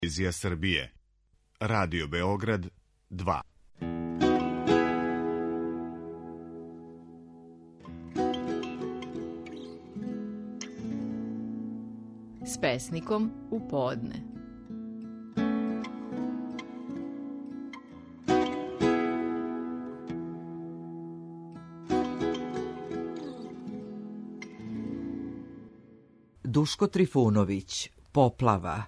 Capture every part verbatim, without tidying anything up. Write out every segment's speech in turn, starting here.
Televizija Srbije. Radio Beograd dva. S pesnikom u podne. Duško Trifunović, Poplava.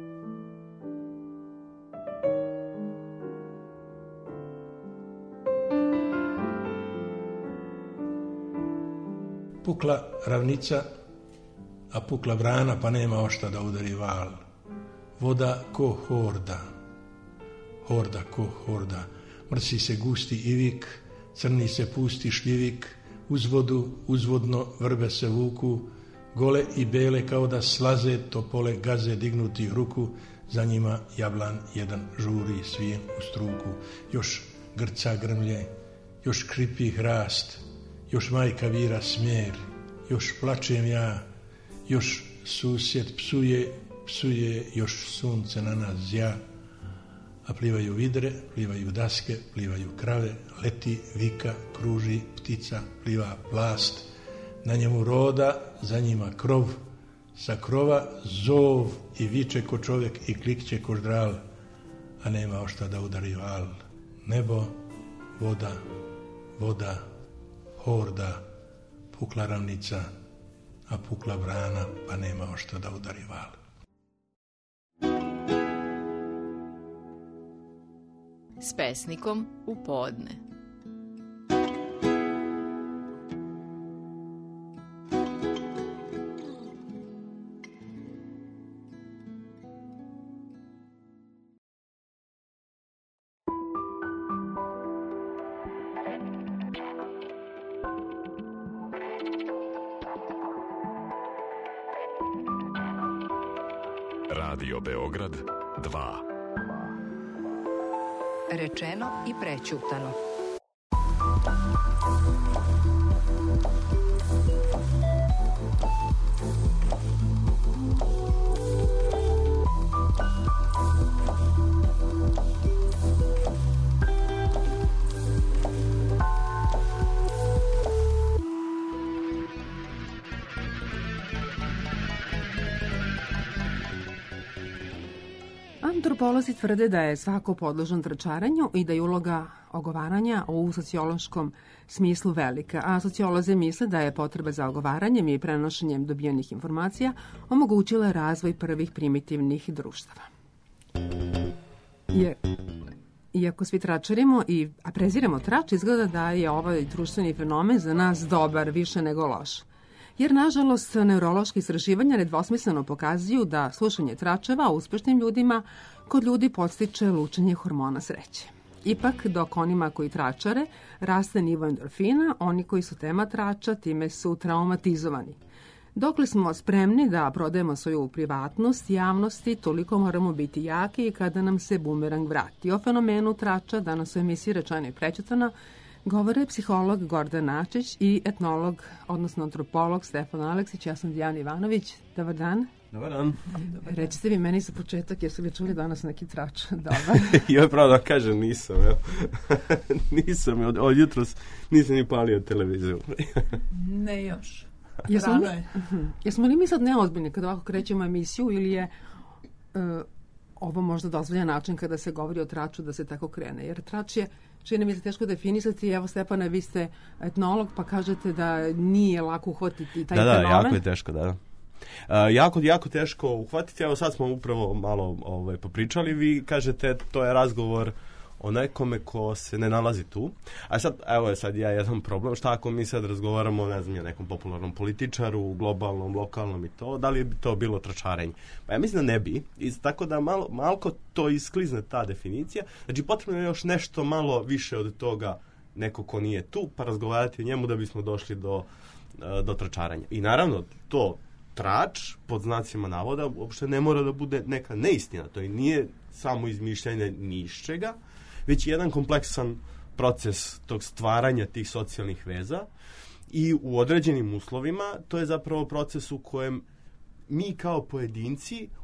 Pukla ravnica, a pukla brana, pa nema ošta da udari val. Voda ko horda, horda ko horda. Mrsi se gusti ivik, crni se pusti šljivik, uz vodu, uzvodno vrbe se vuku, gole i bele kao da slaze, topole gaze dignutih ruku, za njima jablan jedan žuri svijen u struku. Još grca grmlje, još kripi hrast, još majka vira smjer, još plačem ja, još susjed psuje, psuje, još sunce na nas zja, a plivaju vidre, plivaju daske, plivaju krave, leti, vika, kruži, ptica, pliva plast, na njemu roda, za njima krov, sa krova zov i viče ko čovjek i klikće ko ždral, a nema ošta da udari val. Nebo, voda, voda, horda, pukla ravnica, a pukla brana, pa nema ošta da udari val. S pesnikom u podne. Radio Beograd dva. Rečeno i prećutano. Antropolozi tvrde da je svako podložan tračaranju i da je uloga ogovaranja u sociološkom smislu velika, a sociolozi misle da je potreba za ogovaranjem i prenošenjem dobijenih informacija omogućila razvoj prvih primitivnih društava. Je, iako svi tračarimo i apreziramo trač, izgleda da je ovaj društveni fenomen za nas dobar, više nego loš. Jer, nažalost, neurološke istraživanja nedvosmisleno pokazuju da slušanje tračeva uspešnim ljudima kod ljudi podstiče lučenje hormona sreće. Ipak, dok onima koji tračare raste nivo endorfina, oni koji su tema trača time su traumatizovani. Dokle smo spremni da prodajemo svoju privatnost javnosti, toliko moramo biti jaki i kada nam se bumerang vrati. O fenomenu trača danas u emisiji Rečeno i prećutano govore psiholog Gordan Načić i etnolog, odnosno antropolog Stefan Aleksić. Ja sam Dijana Ivanović. Dobar dan. Dobar dan. Recite vi meni za početak, jesu li čuli danas neki trač? Dobar. Ja pravo da kažem, nisam. Evo. nisam, od, od jutros nisam ni palio televiziju. Ne još. Jesmo li, uh-huh. jesmo li mi sad neozbiljni kada ovako krećemo emisiju ili je uh, ovo možda dozvoljan način kada se govori o traču da se tako krene? Jer trač je, čini mi se, teško definisati. Evo, Stefane, vi ste etnolog, pa kažete da nije lako uhvatiti taj da, fenomen. Da, da, jako je teško, da. Uh, jako, jako teško uhvatiti. Evo, sad smo upravo malo ovaj, popričali. Vi kažete, to je razgovor o nekome ko se ne nalazi tu. A sad, evo je sad ja jedan problem. Šta ako mi sad razgovaramo, ne znam, nekom popularnom političaru, globalnom, lokalnom i to, da li bi to bilo tračarenje? Pa ja mislim da ne bi. I tako da malo, malko to isklizne ta definicija. Znači, potrebno je još nešto malo više od toga, neko ko nije tu, pa razgovarati o njemu da bismo došli do, do tračaranja. I naravno, to trač, pod znacima navoda, uopšte ne mora da bude neka neistina. To i nije samo izmišljanje nišćega, već jedan kompleksan proces tog stvaranja tih socijalnih veza i u određenim uslovima to je zapravo proces u kojem mi kao pojedinci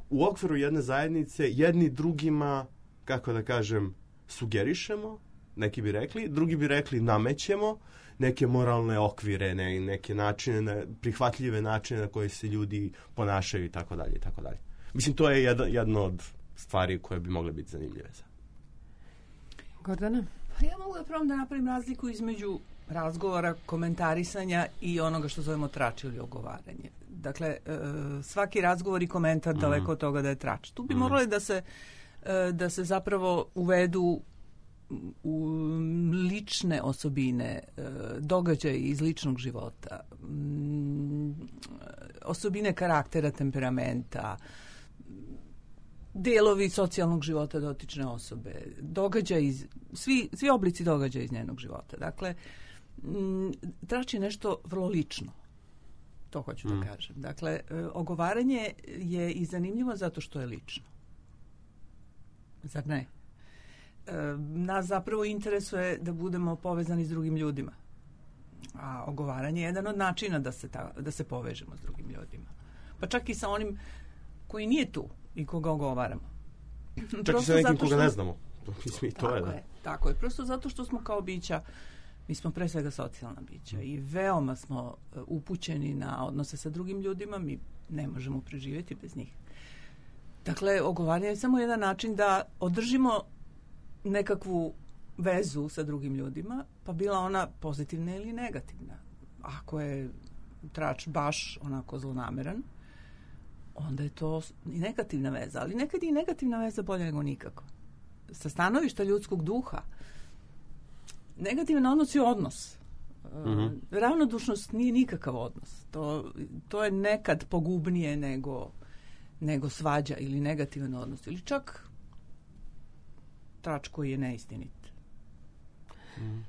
u okviru jedne zajednice jedni drugima, kako da kažem, sugerišemo, neki bi rekli, drugi bi rekli namećemo neke moralne okvire, ne, neke načine, prihvatljive načine na koje se ljudi ponašaju i tako dalje i tako dalje. Mislim, to je jedno, jedno od stvari koje bi mogle biti zanimljive. Gordana? Pa ja mogu da probam da napravim razliku između razgovora, komentarisanja i onoga što zovemo trač ili ogovaranje. Dakle, svaki razgovor i komentar mm. daleko od toga da je trač. Tu bi mm. morali da se, da se zapravo uvedu u lične osobine, događaje iz ličnog života, osobine karaktera, temperamenta, delovi socijalnog života dotične osobe, događaj iz, svi, svi oblici događaja iz njenog života. Dakle, trač je nešto vrlo lično. To hoću mm. da kažem. Dakle, ogovaranje je i zanimljivo zato što je lično. Zar ne? Nas zapravo interesuje da budemo povezani s drugim ljudima. A ogovaranje je jedan od načina da se, ta, da se povežemo s drugim ljudima. Pa čak i sa onim koji nije tu i koga ogovaramo. Čak prosto i sa nekim koga ne znamo. To, mislim, to tako je, da. je, tako je. Prosto zato što smo kao bića, mi smo pre svega socijalna bića i veoma smo upućeni na odnose sa drugim ljudima, mi ne možemo preživjeti bez njih. Dakle, ogovaranje je samo jedan način da održimo nekakvu vezu sa drugim ljudima, pa bila ona pozitivna ili negativna. Ako je trač baš onako zlonameran, onda je to i negativna veza, ali nekad i negativna veza bolje nego nikako. Sa stanovišta ljudskog duha, negativan odnos je odnos. Mm-hmm. Ravnodušnost nije nikakav odnos. To, to je nekad pogubnije nego, nego svađa ili negativan odnos. Ili čak trač koji je neistinit. Mm.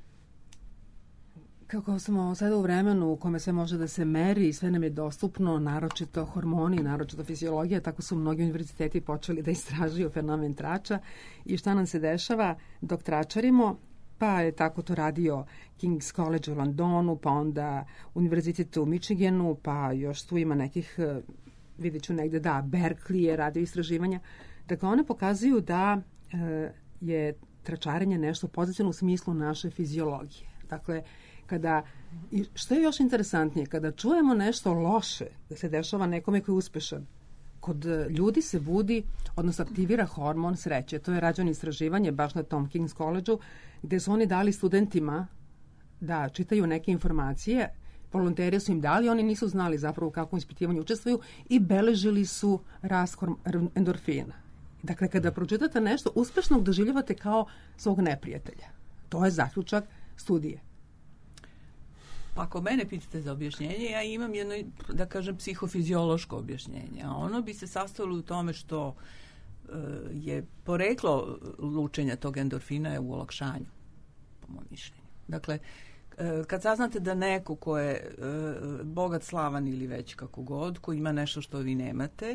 Kako smo sada u vremenu u kome sve može da se meri i sve nam je dostupno, naročito hormoni, naročito fiziologija, tako su mnogi univerziteti počeli da istražuju fenomen trača i šta nam se dešava dok tračarimo, pa je tako to radio King's College u Londonu, pa onda univerzitet u Michiganu, pa još tu ima nekih, vidjet ću negde, da, Berkeley je radio istraživanja. Dakle, one pokazuju da e, je tračarenje nešto pozitivno u smislu naše fiziologije. Dakle, kada, i što je još interesantnije, kada čujemo nešto loše da se dešava nekome koji je uspešan, kod ljudi se budi, odnosno aktivira hormon sreće. To je rađeno istraživanje baš na tom King's College-u, gde su oni dali studentima da čitaju neke informacije, volonteri su im dali, oni nisu znali zapravo u kakvom ispitivanju učestvuju i beležili su rast endorfina. Dakle, kada pročitate nešto, uspešnog doživljavate kao svog neprijatelja. To je zaključak studije. Pa ako mene pitate za objašnjenje, ja imam jedno, da kažem, psihofiziološko objašnjenje. A ono bi se sastojalo u tome što uh, je poreklo lučenja tog endorfina je u olakšanju, po mom mišljenju. Dakle, uh, kad saznate da neko ko je uh, bogat, slavan ili već kako god, ko ima nešto što vi nemate,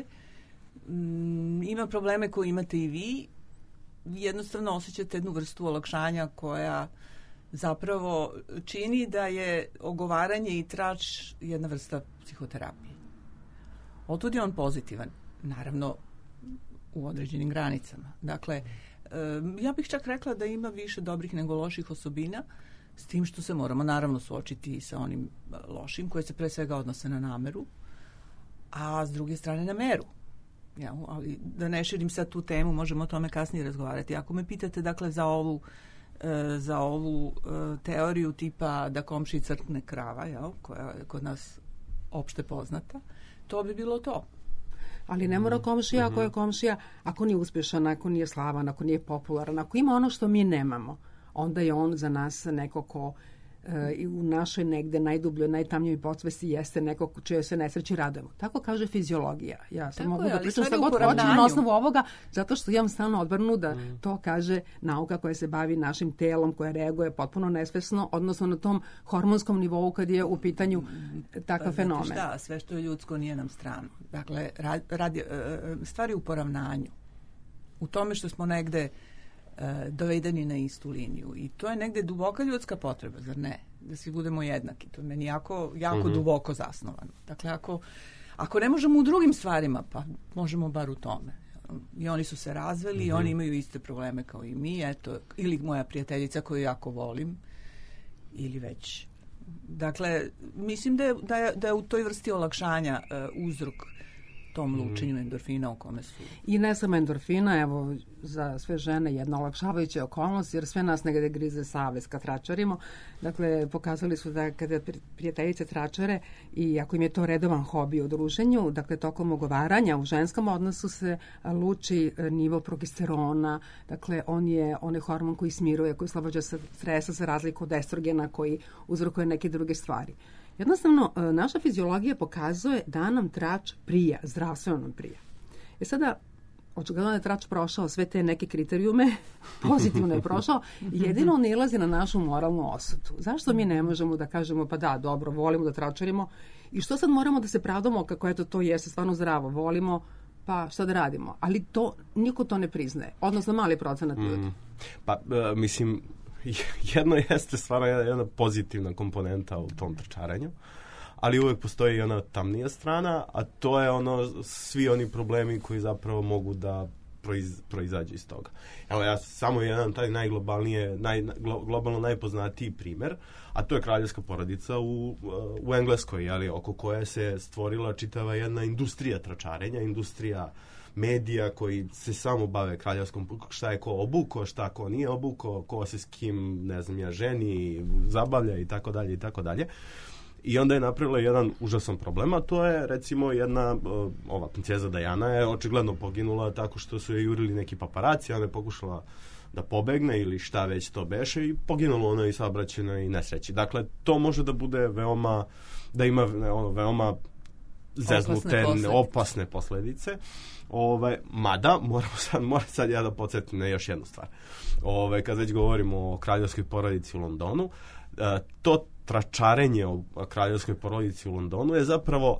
um, ima probleme koje imate i vi, jednostavno osjećate jednu vrstu olakšanja koja zapravo čini da je ogovaranje i trač jedna vrsta psihoterapije. Otud je on pozitivan, naravno u određenim granicama. Dakle, ja bih čak rekla da ima više dobrih nego loših osobina, s tim što se moramo naravno suočiti sa onim lošim koje se pre svega odnose na nameru, a s druge strane na meru. Ja, ali da ne širim sad tu temu, možemo o tome kasnije razgovarati. Ako me pitate, dakle, za ovu za ovu uh, teoriju tipa da komšiji crkne krava, jel, koja je kod nas opšte poznata, to bi bilo to. Ali ne mora komšija, ako je komšija, ako nije uspješan, ako nije slavan, ako nije popularan, ako ima ono što mi nemamo, onda je on za nas neko ko i u našoj negde najdubljoj, najtamnjoj podsvesti jeste neko čije se nesreći radujemo. Tako kaže fiziologija. Ja sam mogu da pričam šta god hoću na osnovu ovoga, zato što imam stalno odbranu da mm. to kaže nauka koja se bavi našim telom, koja reaguje potpuno nesvesno, odnosno na tom hormonskom nivou kad je u pitanju takav pa, fenomen. Šta, sve što je ljudsko nije nam strano. Dakle, radi, stvari u poravnanju. U tome što smo negde dovedeni na istu liniju. I to je negde duboka ljudska potreba, zar ne? Da svi budemo jednaki. To je meni jako, jako mm-hmm. duboko zasnovano. Dakle, ako, Ako ne možemo u drugim stvarima, pa možemo bar u tome. I oni su se razveli, mm-hmm. i oni imaju iste probleme kao i mi, eto, ili moja prijateljica koju jako volim, ili već. Dakle, mislim da je, da je, da je u toj vrsti olakšanja uh, uzrok tom lučenju endorfina u kome su. I ne samo endorfina, evo, za sve žene jedna olakšavajuća okolnost, jer sve nas negde grize savest kad tračarimo. Dakle, pokazali su da kada prijateljice tračare i ako im je to redovan hobi u druženju, dakle, tokom ogovaranja u ženskom odnosu se luči nivo progesterona, dakle, on je onaj hormon koji smiruje, koji oslobađa stresa za razliku od estrogena koji uzrokuje neke druge stvari. Jednostavno, naša fiziologija pokazuje da nam trač prija, zdravstveno nam prija. E sada, očigledno je trač prošao sve te neke kriterijume, pozitivno je prošao, jedino on nailazi na našu moralnu osudu. Zašto mi ne možemo da kažemo, pa da, dobro, volimo da tračarimo i što sad moramo da se pravdamo kako eto to jeste stvarno zdravo, volimo, pa šta da radimo? Ali to, niko to ne priznaje, odnosno mali procenat ljudi. Mm, pa, uh, mislim... Jedno jeste stvarno jedna, jedna pozitivna komponenta u tom trčaranju, ali uvek postoji i ona tamnija strana, a to je ono svi oni problemi koji zapravo mogu da proiz, proizađu iz toga. Evo ja samo jedan taj najglobalnije, naj, globalno najpoznatiji primer, a to je kraljevska porodica u, u Engleskoj, ali oko koje se stvorila čitava jedna industrija trčarenja, industrija medija koji se samo bave kraljevskom, šta je ko obuko, šta ko nije obuko, ko se s kim, ne znam ja, ženi, zabavlja i tako dalje i tako dalje. I onda je napravila jedan užasan problem, a to je recimo jedna, ova princeza Diana je očigledno poginula tako što su je jurili neki paparaci, ona je pokušala da pobegne ili šta već to beše i poginulo ona i saobraćajnoj nesreći. Dakle, to može da bude veoma, da ima ono, veoma zeznute, opasne, opasne posledice. Ove, mada, moramo sad, moram sad ja da podsjetim na još jednu stvar. Ove, kad već govorimo o kraljevskoj porodici u Londonu, e, to tračarenje o kraljevskoj porodici u Londonu je zapravo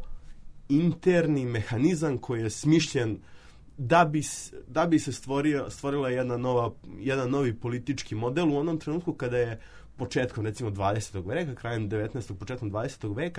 interni mehanizam koji je smišljen da bi, da bi se stvorio, stvorila jedna nova, jedan novi politički model u onom trenutku kada je početkom recimo dvadesetog veka, krajem devetnaestog, početkom dvadesetog veka,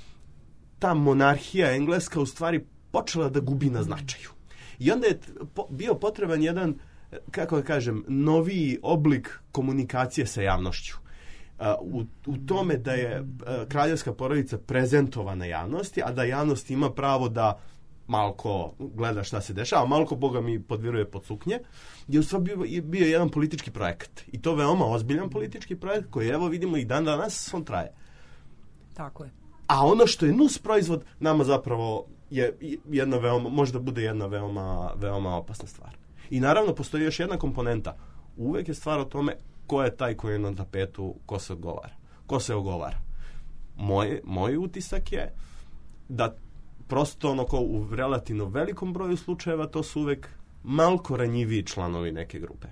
ta monarhija engleska u stvari počela da gubi na značaju. I onda je po, bio potreban jedan, kako da kažem, noviji oblik komunikacije sa javnošću. Uh, u, u tome da je uh, kraljevska porodica prezentovana javnosti, a da javnost ima pravo da malko gleda šta se dešava, malko Boga mi podviruje pod suknje, je u stvari bio, bio jedan politički projekat. I to veoma ozbiljan politički projekt koji evo vidimo i dan danas on traje. Tako je. A ono što je nus proizvod nama zapravo je jedna veoma, može da bude jedna veoma, veoma opasna stvar. I naravno postoji još jedna komponenta. Uvek je stvar o tome ko je taj koji je na tapetu, ko se odgovara. Ko se ogovara. Moj, moj utisak je da prosto ono ko u relativno velikom broju slučajeva to su uvek malko ranjiviji članovi neke grupe.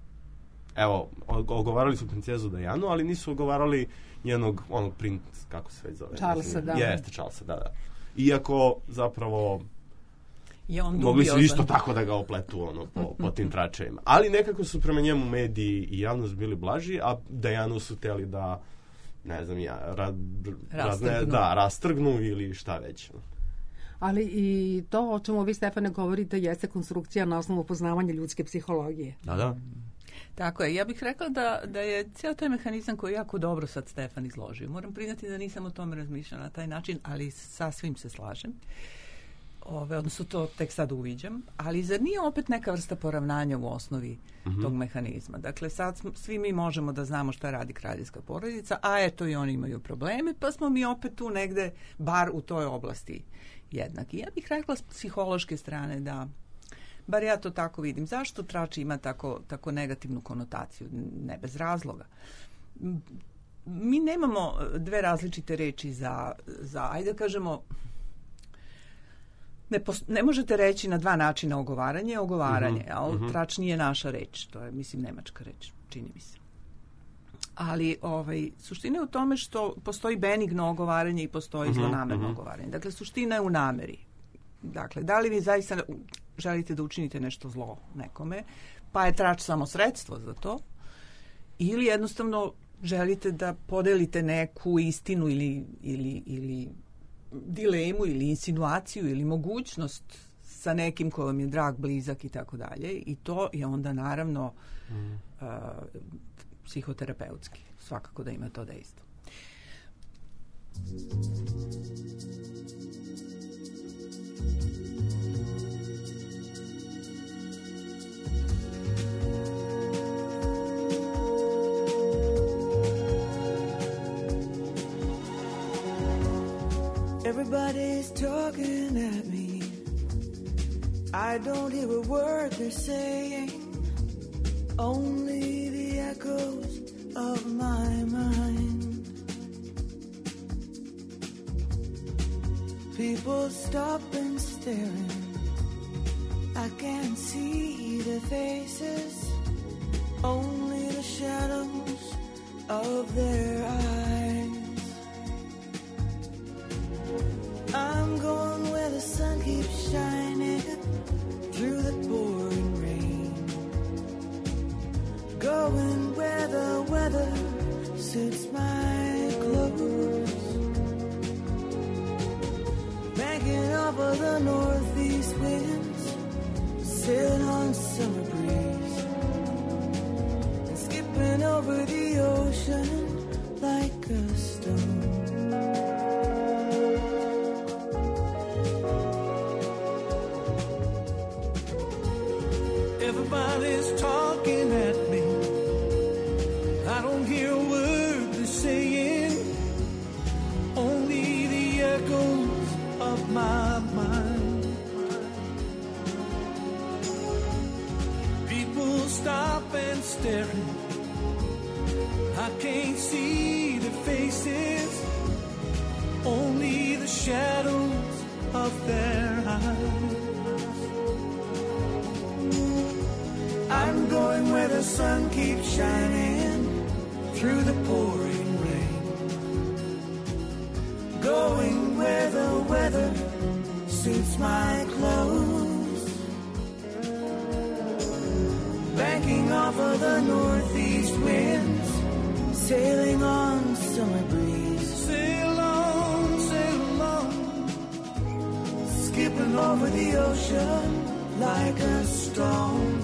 Evo, ogovarali su princezu Dianu, ali nisu ogovarali njenog onog princ, kako se već zove? Charlesa, da. Jeste, Charlesa, da, da. Iako zapravo je on mogli su isto tako da ga opletu ono, po, po tim tračevima. Ali nekako su prema njemu mediji i javnost bili blaži, a Dianu su teli da, ne znam ja, ra, rastrgnu. Razne, da, rastrgnu ili šta već. Ali i to o čemu vi, Stefane, govorite jeste konstrukcija na osnovu poznavanja ljudske psihologije. Da, da. Tako je. Ja bih rekla da, da je cijel taj mehanizam koji je jako dobro sad Stefan izložio. Moram priznati da nisam o tome razmišljala na taj način, ali sasvim se slažem. Ove, odnosno to tek sad uviđam. Ali zar nije opet neka vrsta poravnanja u osnovi mm-hmm. tog mehanizma? Dakle, sad smo, svi mi možemo da znamo šta radi kraljevska porodica, a eto i oni imaju probleme, pa smo mi opet tu negde, bar u toj oblasti jednaki. Ja bih rekla s psihološke strane da bar ja to tako vidim. Zašto trač ima tako, tako negativnu konotaciju? Ne bez razloga. Mi nemamo dve različite reči za, za ajde da kažemo, ne, pos, ne možete reći na dva načina ogovaranje, ogovaranje, uh-huh, ali uh-huh. trač nije naša reč. To je, mislim, nemačka reč, čini mi se. Ali ovaj, suština je u tome što postoji benigno ogovaranje i postoji uh-huh, zlonamerno uh-huh. ogovaranje. Dakle, suština je u nameri. Dakle, da li vi zaista želite da učinite nešto zlo nekome, pa je trač samo sredstvo za to, ili jednostavno želite da podelite neku istinu ili, ili, ili dilemu ili insinuaciju ili mogućnost sa nekim ko vam je drag, blizak i tako dalje. I to je onda naravno mm. uh, psihoterapeutski. Svakako da ima to dejstvo. Everybody's talking at me. I don't hear a word they're saying. Only the echoes of my mind. People stop and staring. I can't see their faces. Only the shadows of their eyes. I'm going where the sun keeps shining through the pouring rain. Going where the weather suits my clothes. Banking off of the northeast winds, sailing on summer breeze, and skipping over the ocean like a stone. Everybody's talking at me. I don't hear a word they're saying. Only the echoes of my mind. People stop and staring. I can't see their faces. Only the shadows of their eyes. I'm going where the sun keeps shining through the pouring rain. Going where the weather suits my clothes. Banking off of the northeast winds, sailing on summer breeze. Sail on, sail on, skipping over the ocean like a stone.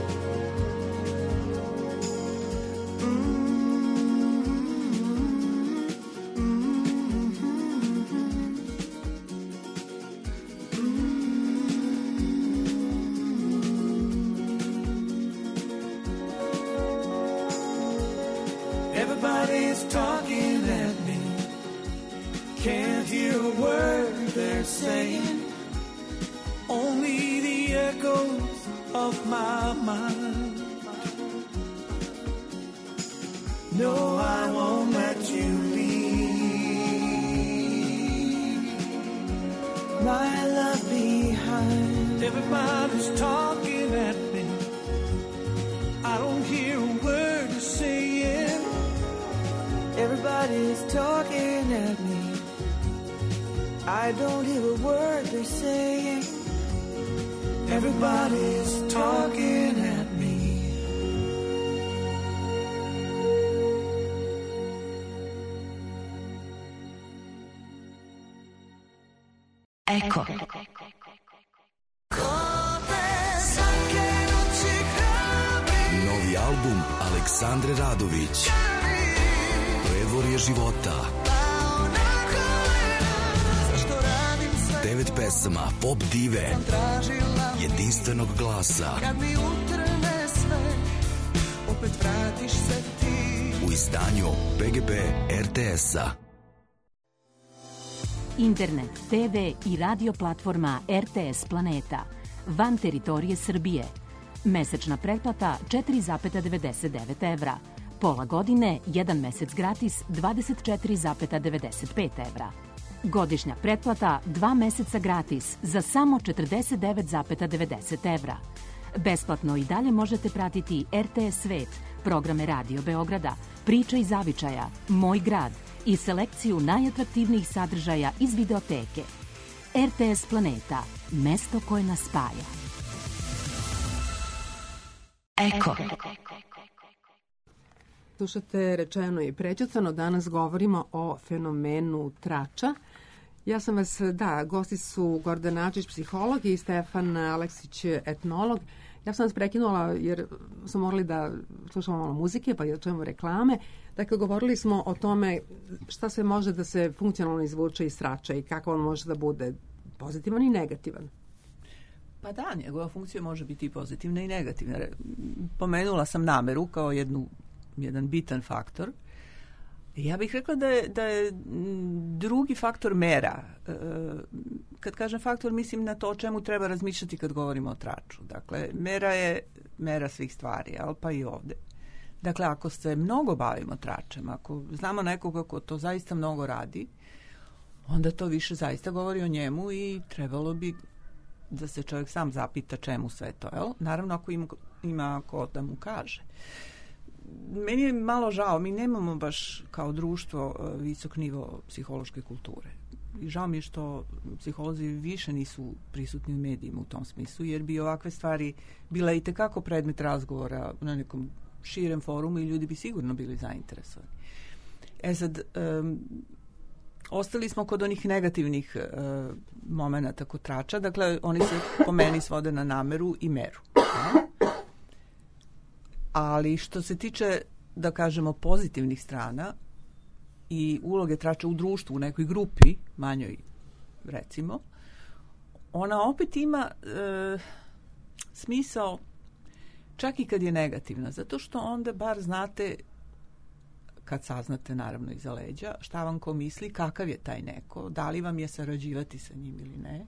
Everybody's talking at me. Can't hear a word they're saying. Only the echoes of my mind. No, I won't let you leave my love behind. Everybody's talking at me. I don't hear a word they're saying. Everybody's talking at me. I don't hear a word they're saying. Everybody's talking at me. Eko. Novi album Aleksandre Radović. Predvorje života. Devet pesama pop dive jedinstvenog glasa. U izdanju P G P R T S-a. Internet, te ve i radio platforma R T S Planeta. Van teritorije Srbije. Mesečna pretplata četiri zarez devedeset devet evra. Pola godine, jedan mesec gratis, dvadeset četiri zarez devedeset pet evra. Godišnja pretplata, dva meseca gratis, za samo četrdeset devet zarez devedeset evra. Besplatno i dalje možete pratiti R T S Svet, programe Radio Beograda, Priča iz zavičaja, Moj grad i selekciju najatraktivnijih sadržaja iz videoteke. R T S Planeta, mesto koje nas spaja. Eko. Slušate Rečeno i prećutano. Danas govorimo o fenomenu trača Ja sam vas, da, gosti su Gordan Načić, psiholog i Stefan Aleksić, etnolog. Ja sam vas prekinula jer smo morali da slušamo malo muzike pa i da čujemo reklame. Dakle, govorili smo o tome šta se može da se funkcionalno izvuče iz trača i kako on može da bude pozitivan i negativan. Pa da, njegova funkcija može biti i pozitivna i negativna. Pomenula sam nameru kao jednu, jedan bitan faktor. Ja bih rekla da je, da je drugi faktor mera. Kad kažem faktor, mislim na to o čemu treba razmišljati kad govorimo o traču. Dakle, mera je mera svih stvari, ali pa i ovde. Dakle, ako se mnogo bavimo tračem, ako znamo nekoga ko to zaista mnogo radi, onda to više zaista govori o njemu i trebalo bi da se čovjek sam zapita čemu sve to. Jel? Naravno, ako ima, ima ko da mu kaže. Meni je malo žao, mi nemamo baš kao društvo visok nivo psihološke kulture. I žao mi je što psiholozi više nisu prisutni u medijima u tom smislu, jer bi ovakve stvari bila i tekako predmet razgovora na nekom širem forumu i ljudi bi sigurno bili zainteresovani. E sad, um, ostali smo kod onih negativnih uh, momenata kod trača, dakle oni se po meni svode na nameru i meru. Ne? Ali što se tiče, da kažemo, pozitivnih strana i uloge trača u društvu, u nekoj grupi, manjoj recimo, ona opet ima e, smisao čak i kad je negativna, zato što onda bar znate, kad saznate naravno iza leđa, šta vam ko misli, kakav je taj neko, da li vam je sarađivati sa njim ili ne,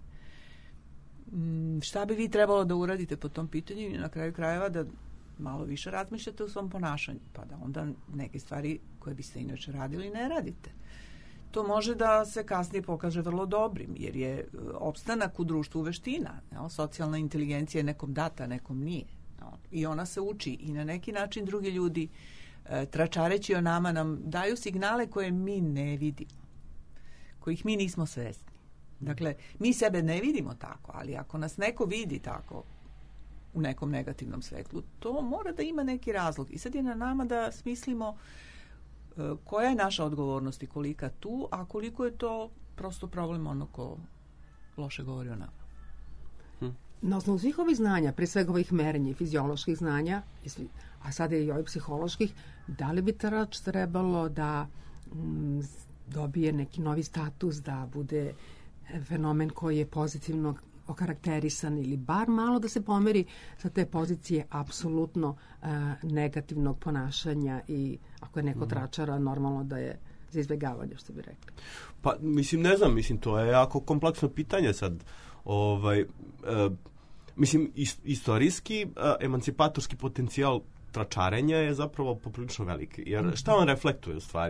mm, šta bi vi trebalo da uradite po tom pitanju i na kraju krajeva da malo više razmišljate u svom ponašanju, pa da onda neke stvari koje biste inače radili ne radite. To može da se kasnije pokaže vrlo dobrim, jer je opstanak u društvu veština. Jel? Socijalna inteligencija je nekom data, nekom nije. Jel? I ona se uči i na neki način drugi ljudi, e, tračareći o nama, nam daju signale koje mi ne vidimo, kojih mi nismo svesni. Dakle, mi sebe ne vidimo tako, ali ako nas neko vidi tako, u nekom negativnom svetlu, to mora da ima neki razlog. I sad je na nama da smislimo uh, koja je naša odgovornost i kolika tu, a koliko je to prosto problem ono ko loše govori o nama. Hm. Na osnovu svih ovih znanja, pre svega ovih merenja i fizioloških znanja, a sada i ovih psiholoških, da li bi trač trebalo da mm, dobije neki novi status, da bude fenomen koji je pozitivno okarakterisan ili bar malo da se pomeri sa te pozicije apsolutno uh, negativnog ponašanja i ako je neko mm. tračara, normalno da je za izbjegavanje, što bi rekli. Pa, mislim, ne znam, mislim, to je jako kompleksno pitanje sad. Ovaj, uh, mislim, ist, istorijski, uh, emancipatorski potencijal tračarenja je zapravo poprilično veliki. Jer šta on reflektuje u stvari?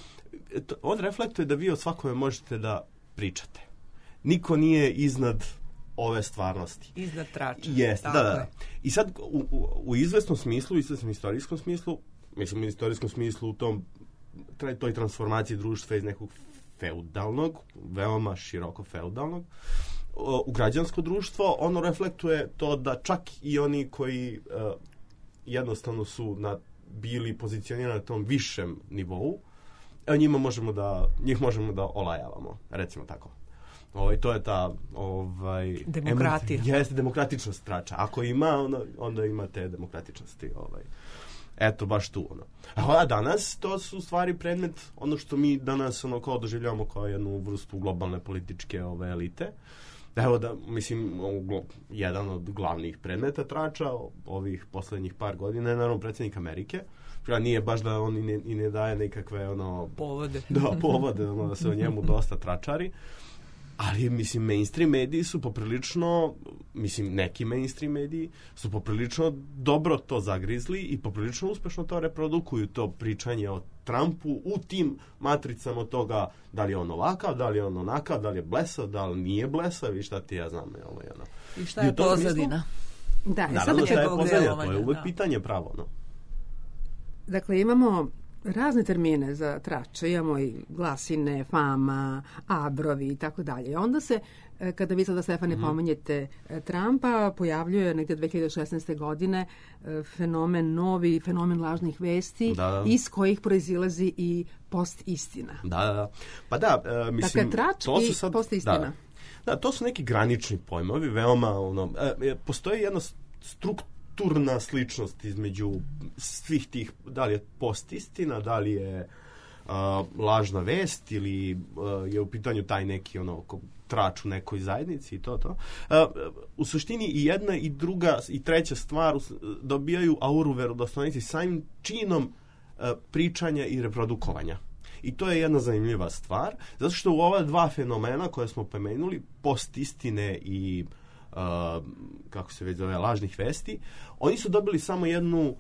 On reflektuje da vi o svakome možete da pričate. Niko nije iznad ove stvarnosti. Iznad trača. Jeste, da, da. I sad, u, u, u izvesnom smislu, u izvesnom istorijskom smislu, mislim u istorijskom smislu u tom, toj transformaciji društva iz nekog feudalnog, veoma široko feudalnog, u građansko društvo, ono reflektuje to da čak i oni koji uh, jednostavno su na, bili pozicionirani na tom višem nivou, njima možemo da, njih možemo da olajavamo, recimo tako. Ovaj, to je ta ovaj, demokratija. Emotiv, jeste demokratičnost trača. Ako ima, onda, onda ima te demokratičnosti. Ovaj. Eto, baš tu. Ono. A danas to su stvari predmet, ono što mi danas ono, kao doživljavamo kao jednu vrstu globalne političke ove, elite. Evo da, mislim, jedan od glavnih predmeta trača ovih poslednjih par godina je naravno predsjednik Amerike. Nije baš da on i ne, i ne daje nekakve ono, povode. Da, povode, ono, da se o njemu dosta tračari. Ali, mislim, mainstream mediji su poprilično, mislim, neki mainstream mediji su poprilično dobro to zagrizli i poprilično uspešno to reprodukuju, to pričanje o Trumpu u tim matricama toga da li je on ovakav, da li je on onakav, da li je blesav, da li nije blesav i šta ti ja znam. Je ovaj, ono. I šta je I pozadina? Da, naravno, šta je pozadina, to je uvek da. pitanje pravo. No. Dakle, imamo razne termine za trače. Imamo i glasine, fama, abrovi i tako dalje. Onda se, kada vi sada, Stefane, mm-hmm. pominjete Trumpa, pojavljuje negdje dve hiljade šesnaeste. godine fenomen, novi fenomen lažnih vesti, da, da. iz kojih proizilazi i post-istina. Da, da, da. Pa da, e, mislim... Dakle, trač to su i sad, post-istina. Da, da, to su neki granični pojmovi, veoma, ono, e, postoji jedna strukturna sličnost između svih tih, da li je post-istina, da li je a, lažna vest ili a, je u pitanju taj neki, ono, trač u nekoj zajednici i to, to. A, u suštini i jedna i druga i treća stvar dobijaju auru verodostojnosti samim činom a, pričanja i reprodukovanja. I to je jedna zanimljiva stvar, zato što u ova dva fenomena koje smo pomenuli, post-istine i uh, kako se već zove, lažnih vesti, oni su dobili samo jednu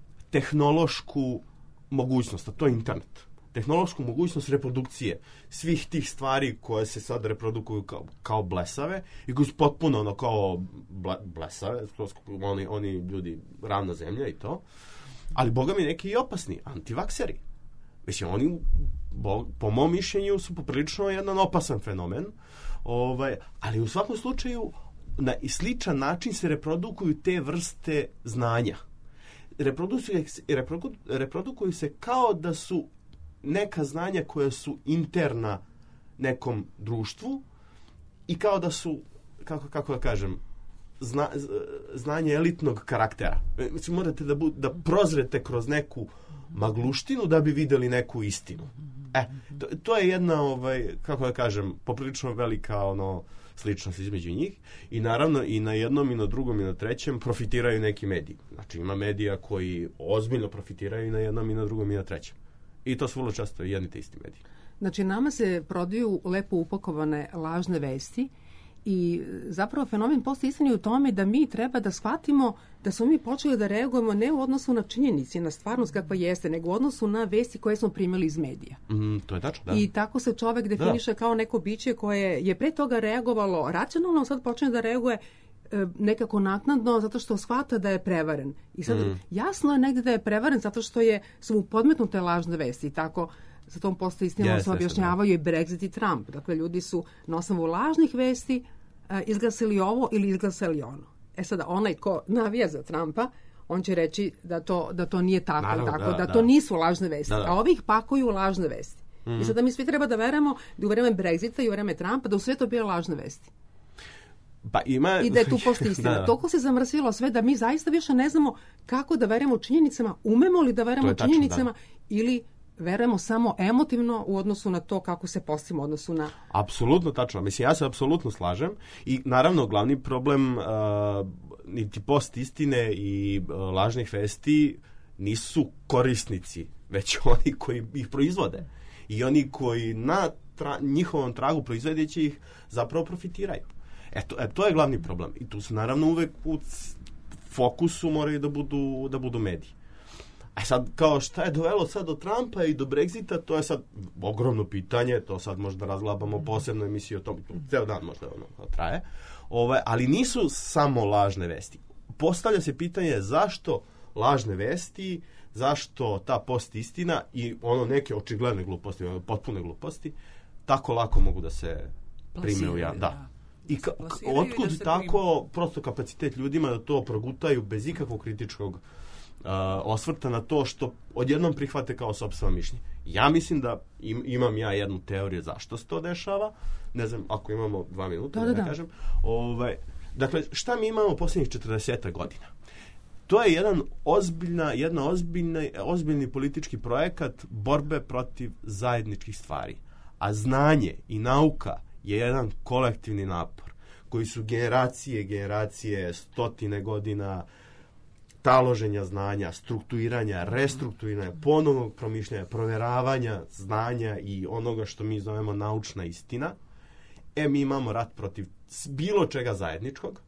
tehnološku mogućnost, a to je internet. Tehnološku mogućnost reprodukcije svih tih stvari koje se sad reprodukuju kao, kao blesave i koji su potpuno ono kao ble, blesave, oni, oni ljudi ravna zemlja i to, ali boga mi neki i opasni, antivakseri. Mislim, oni, bo, po mom mišljenju, su poprilično jedan opasan fenomen, ovaj, ali u svakom slučaju na sličan način se reprodukuju te vrste znanja. Reprodukuju, reprodu, reprodukuju se kao da su neka znanja koja su interna nekom društvu i kao da su, kako, kako da kažem, zna, znanje elitnog karaktera. Mislim, morate da, bu, da prozrete kroz neku magluštinu da bi videli neku istinu. E, to, to je jedna, ovaj, kako da kažem, poprilično velika ono, sličnost između njih i naravno i na jednom i na drugom i na trećem profitiraju neki mediji. Znači ima medija koji ozbiljno profitiraju i na jednom i na drugom i na trećem. I to su vrlo često jedni te isti mediji. Znači nama se prodaju lepo upakovane lažne vesti i zapravo fenomen post-istine u tome da mi treba da shvatimo da smo mi počeli da reagujemo ne u odnosu na činjenici, na stvarnost kakva jeste, nego u odnosu na vesti koje smo primili iz medija. Mm, to je tačno, da. I tako se čovek definiše da. kao neko biće koje je pre toga reagovalo racionalno, sad počne da reaguje e, nekako naknadno zato što shvata da je prevaren. I sad mm. jasno je negde da je prevaren zato što je, su mu podmetnute lažne vesti i tako za tom post-istinom yes, se objašnjavaju yes, i Brexit i Trump. Dakle, ljudi su na osnovu lažnih vesti uh, izglasili ovo ili izglasali ono. E sada, onaj ko navija za Trumpa, on će reći da to, da to nije tako, Naravno, tako da, da, da to nisu lažne vesti. Da, da. A ovih pakuju lažne vesti. Mm. I sada mi svi treba da verujemo da u vreme Brexita i u vreme Trumpa da u sve to bile lažne vesti. Pa ima... I da je tu post-istina. Da, da. Toliko se zamrsilo sve da mi zaista više ne znamo kako da verujemo činjenicama, umemo li da verujemo činjenicama tačno, da. Ili verujemo samo emotivno u odnosu na to kako se postimo u odnosu na... Apsolutno tačno. Mislim, ja se apsolutno slažem i naravno glavni problem uh, niti post-istine i uh, lažnih vesti nisu korisnici, već oni koji ih proizvode. I oni koji na tra, njihovom tragu proizvodeći ih zapravo profitiraju. Eto, e, to je glavni problem. I tu su naravno uvek u fokusu moraju da budu, da budu mediji. A sad, kao šta je dovelo sad do Trumpa i do Brexita, to je sad ogromno pitanje, to sad možda razglabamo posebno emisiju o tom, ceo dan možda ono traje, Ove, ali nisu samo lažne vesti. Postavlja se pitanje zašto lažne vesti, zašto ta post-istina i ono neke očigledne gluposti, potpune gluposti, tako lako mogu da se prime u ja. Da. I ka, otkud da tako primi. Prosto kapacitet ljudima da to progutaju bez ikakvog kritičkog uh, osvrta na to što odjednom prihvate kao sopstveno mišljenje. Ja mislim da im, imam ja jednu teoriju zašto se to dešava. Ne znam, ako imamo dva minuta, da, da, da. kažem. Ovaj, dakle, šta mi imamo posljednjih četrdeset godina? To je jedan ozbiljna, jedna ozbiljna, ozbiljni politički projekat borbe protiv zajedničkih stvari. A znanje i nauka je jedan kolektivni napor koji su generacije, generacije, stotine godina taloženja znanja, strukturiranja, restrukturiranja, ponovnog promišljanja, provjeravanja znanja i onoga što mi zovemo naučna istina. E, mi imamo rat protiv bilo čega zajedničkog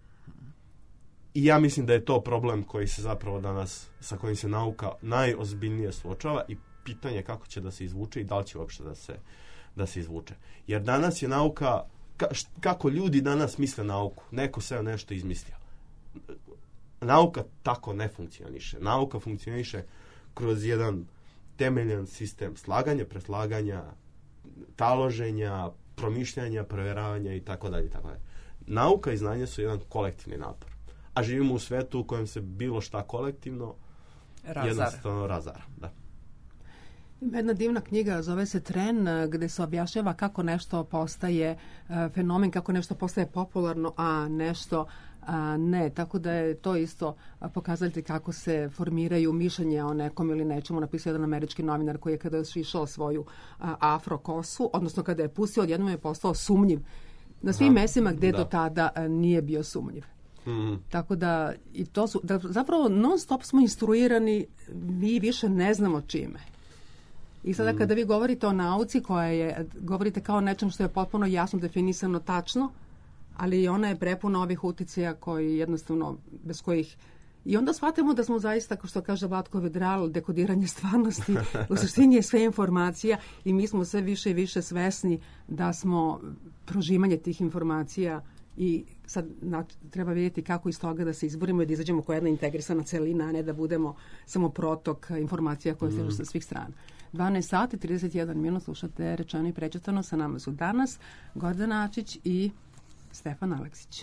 i ja mislim da je to problem koji se zapravo danas, sa kojim se nauka najozbiljnije suočava i pitanje kako će da se izvuče i da li će uopšte da se da se izvuče. Jer danas je nauka, ka, š, kako ljudi danas misle nauku, neko se nešto izmislio. Nauka tako ne funkcioniše. Nauka funkcioniše kroz jedan temeljan sistem slaganja, preslaganja, taloženja, promišljanja, provjeravanja i tako dalje, tako dalje. Nauka i znanje su jedan kolektivni napor. A živimo u svetu u kojem se bilo šta kolektivno razara. jednostavno razara. Da. Ima jedna divna knjiga, zove se Tren, gde se objašnjava kako nešto postaje fenomen, kako nešto postaje popularno, a nešto a ne. Tako da je to isto pokazatelj kako se formiraju mišljenja o nekom ili nečemu. Napisao jedan američki novinar koji je kada je išao svoju a, afro kosu, odnosno kada je pustio, odjednom je postao sumnjiv na svim Aha, mesima gde da. do tada a, nije bio sumnjiv. Mm. Tako da, i to su, da zapravo non stop smo instruirani, mi više ne znamo čime. I sada mm. kada vi govorite o nauci koja je, govorite kao nečem što je potpuno jasno definisano tačno, ali ona je prepuna ovih uticaja koji jednostavno, bez kojih... I onda shvatimo da smo zaista, kao što kaže Vlatko Vedral, dekodiranje stvarnosti, u suštini je sve informacija i mi smo sve više i više svesni da smo prožimanje tih informacija i sad na, treba vidjeti kako iz toga da se izborimo i da izađemo kao jedna integrisana celina, a ne da budemo samo protok informacija koje stižu mm. sa svih strana. dvanaest sati, trideset jedan minut, slušate Rečeno i prečitano. Sa nama su danas Gordana Ačić i Stefan Aleksić.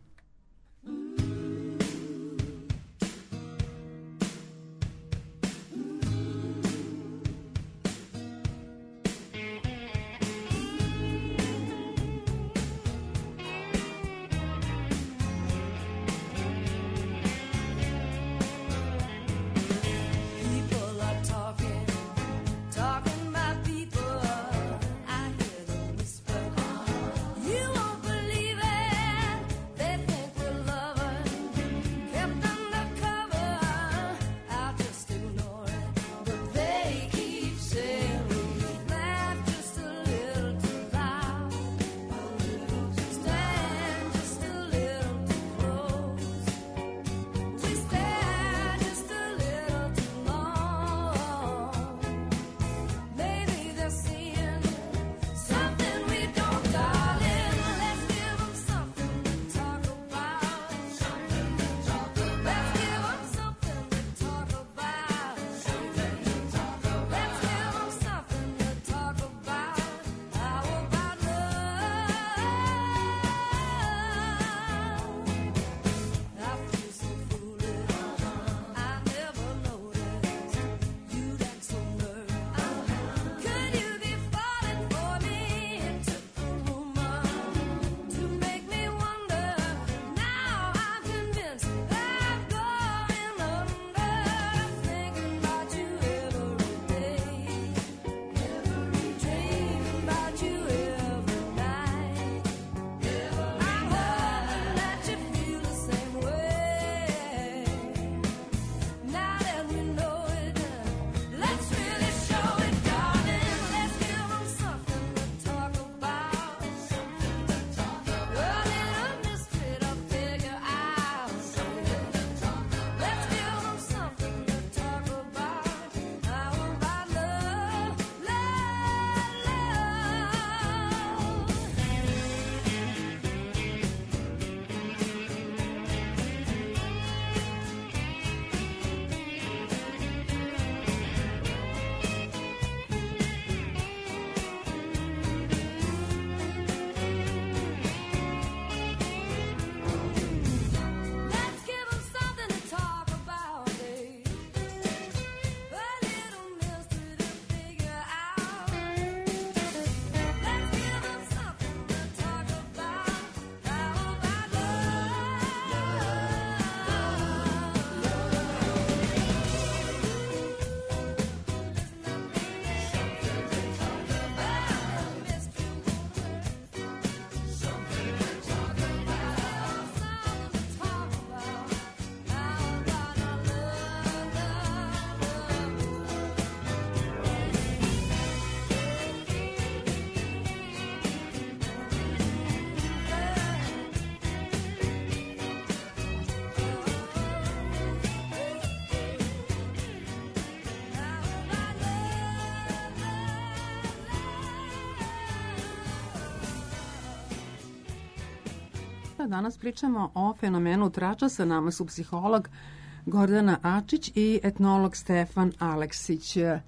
Danas pričamo o fenomenu trača. Sa nama su psiholog Gordana Ačić i etnolog Stefan Aleksić.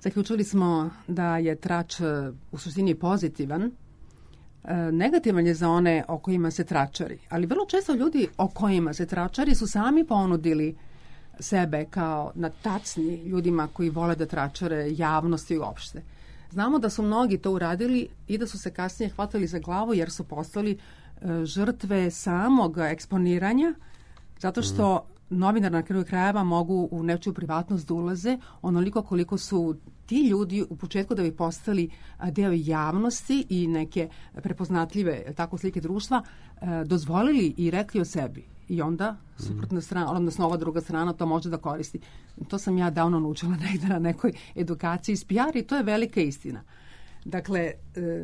Zaključili smo da je trač u suštini pozitivan. Negativan je za one o kojima se tračari. Ali vrlo često ljudi o kojima se tračari su sami ponudili sebe kao na tacni ljudima koji vole da tračare javnosti uopšte. Znamo da su mnogi to uradili i da su se kasnije hvatali za glavu jer su postali žrtve samog eksponiranja, zato što novinar na kraju krajeva mogu u nečiju privatnost da ulaze onoliko koliko su ti ljudi u početku da bi postali deo javnosti i neke prepoznatljive tako slike društva dozvolili i rekli o sebi. I onda suprotna strana, odnosno ova druga strana to može da koristi. To sam ja davno naučila negde na nekoj edukaciji iz P R i to je velika istina. Dakle,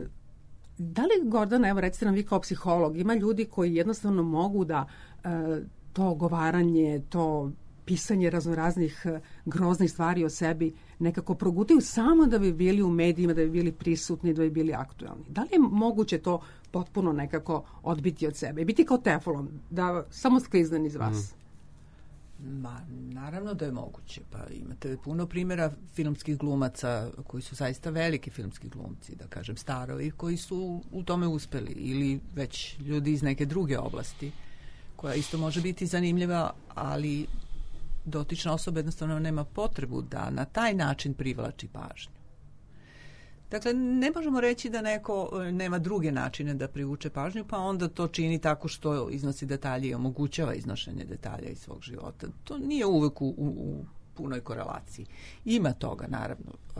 da li, Gordana, evo recite nam vi kao psiholog, ima ljudi koji jednostavno mogu da to ogovaranje, to pisanje raznoraznih groznih stvari o sebi nekako progutaju samo da bi bili u medijima, da bi bili prisutni, da bi bili aktuelni. Da li je moguće to potpuno nekako odbiti od sebe? Biti kao teflon, da samo sklizne iz vas? Mm. Ma, naravno da je moguće. Pa imate puno primjera filmskih glumaca koji su zaista veliki filmski glumci, da kažem starovi, koji su u tome uspeli. Ili već ljudi iz neke druge oblasti, koja isto može biti zanimljiva, ali dotična osoba jednostavno nema potrebu da na taj način privlači pažnju. Dakle, ne možemo reći da neko nema druge načine da privuče pažnju, pa onda to čini tako što iznosi detalje i omogućava iznošenje detalja iz svog života. To nije uvek u, u, u punoj korelaciji. Ima toga, naravno. E,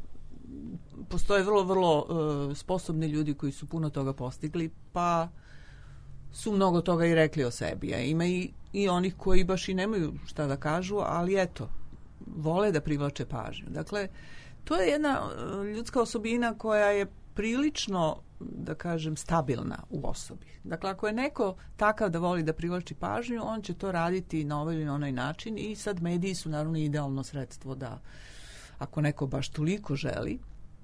postoje vrlo, vrlo e, sposobni ljudi koji su puno toga postigli, pa su mnogo toga i rekli o sebi. A ima i, i onih koji baš i nemaju šta da kažu, ali eto, vole da privlače pažnju. Dakle, to je jedna ljudska osobina koja je prilično, da kažem, stabilna u osobi. Dakle, ako je neko takav da voli da privlači pažnju, on će to raditi na ovaj ili onaj način i sad mediji su naravno idealno sredstvo da, ako neko baš toliko želi,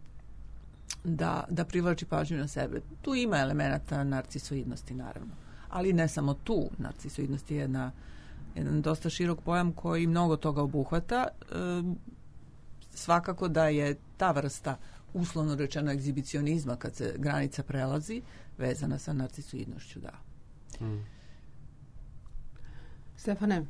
da, da privlači pažnju na sebe. Tu ima elemenata narcisoidnosti, naravno. Ali ne samo tu. Narcisoidnost je jedna, jedan dosta širok pojam koji mnogo toga obuhvata. E, svakako da je ta vrsta uslovno rečeno egzibicionizma kad se granica prelazi vezana sa narcisoidnošću, da. Hmm. Stefane,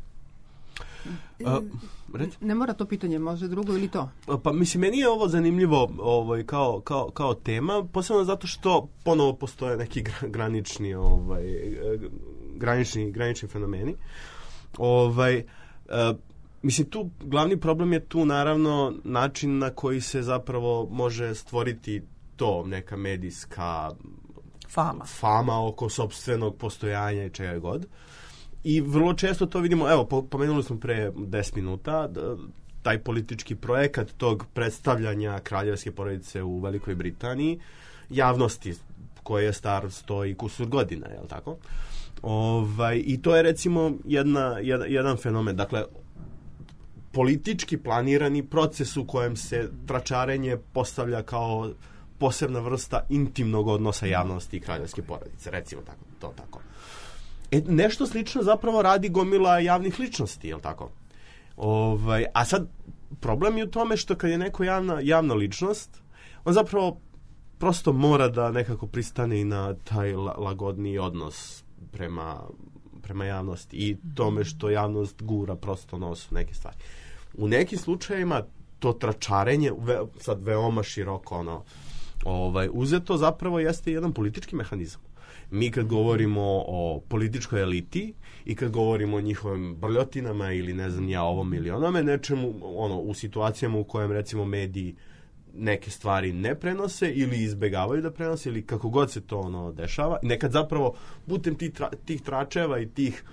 A, ne mora to pitanje, može drugo ili to? Pa mislim, meni je ovo zanimljivo ovaj, kao, kao, kao tema, posebno zato što ponovo postoje neki granični, ovaj, granični, granični fenomeni. Ovaj, a, mislim, tu glavni problem je tu naravno način na koji se zapravo može stvoriti to, neka medijska fama, fama oko sopstvenog postojanja i čega god. I vrlo često to vidimo, evo, pomenuli smo pre deset minuta, taj politički projekat tog predstavljanja kraljevske porodice u Velikoj Britaniji, javnosti koji je star sto i kusur godina, je li tako? Ovaj, I to je recimo jedna, jedan, jedan fenomen. Dakle, politički planirani proces u kojem se tračarenje postavlja kao posebna vrsta intimnog odnosa javnosti i kraljevske porodice, recimo tako, to tako. E, nešto slično zapravo radi gomila javnih ličnosti, je li tako? Ovaj, a sad, problem je u tome što kad je neko javna, javna ličnost, on zapravo prosto mora da nekako pristane i na taj la, lagodniji odnos prema, prema javnosti i tome što javnost gura prosto nosu neke stvari. U nekim slučajevima to tračarenje, ve, sad veoma široko ono, ovaj, uzeto, zapravo jeste jedan politički mehanizam. Mi kad govorimo o političkoj eliti i kad govorimo o njihovim brljotinama ili ne znam ja ovom ili onome, nečemu, ono, u situacijama u kojem recimo mediji neke stvari ne prenose ili izbegavaju da prenose ili kako god se to ono dešava, nekad zapravo putem tih, tra, tih tračeva i tih